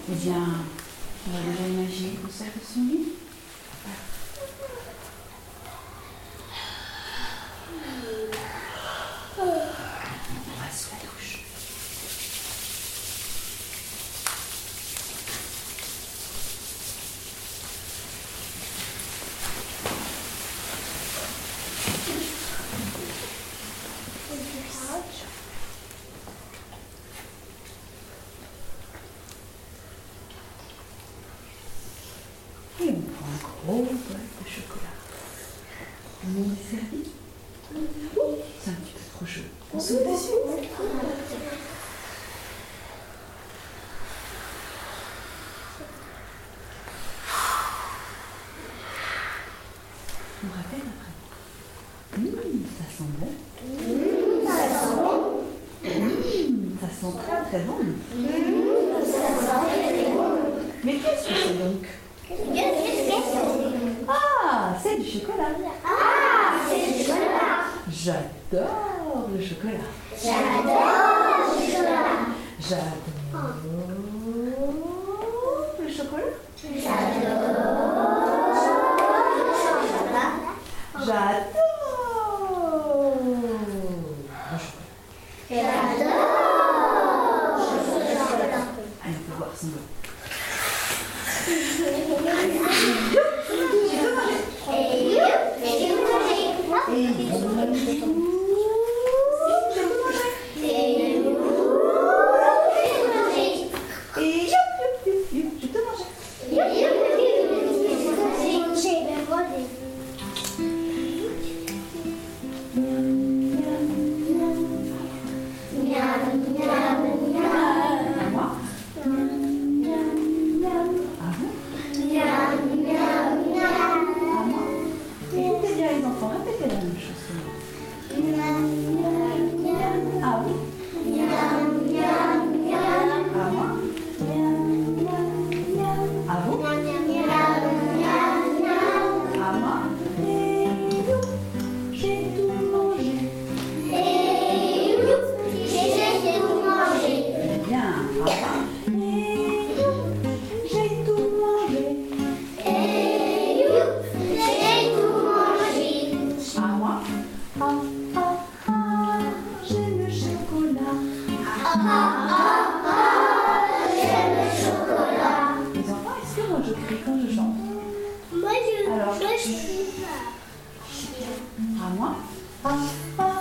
Eh bien, on va déjà imaginer qu'on sort de son lit. On va sous la douche. Et on prend un gros bol de chocolat. On est servi. C'est un petit peu trop chaud. On saute dessus. On rappelle après. Ça sent bon. Ça sent très très bon. Mais qu'est-ce que c'est donc? Ah, c'est du chocolat. J'adore le chocolat. J'adore le chocolat. Allez, on peut voir son dos. Les enfants, répétez la même chose. Ah oui. À moi. À vous. À moi. J'ai tout mangé. Bien. À moi. J'ai tout mangé. À moi. J'aime le chocolat. Les enfants, est-ce que moi je crie quand je chante? Moi, je Alors, crie pas. à moi.